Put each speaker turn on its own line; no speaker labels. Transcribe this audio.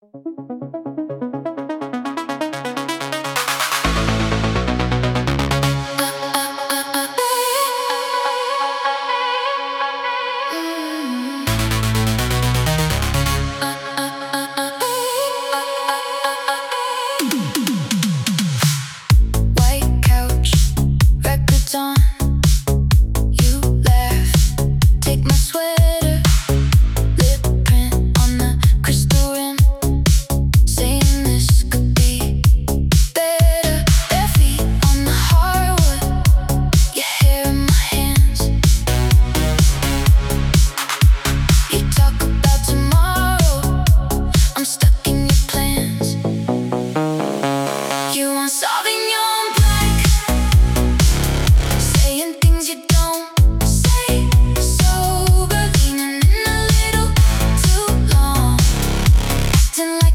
White couch, records on. You laugh, take my sweater. Lip print on the crystal rim, saying this could be better. Bare feet on the hardwood, your hair in my hands. You talk about tomorrow, I'm stuck in your plans. You want Sauvignon Blanc, saying things you don't say. Sober, leaning in a little too long, acting like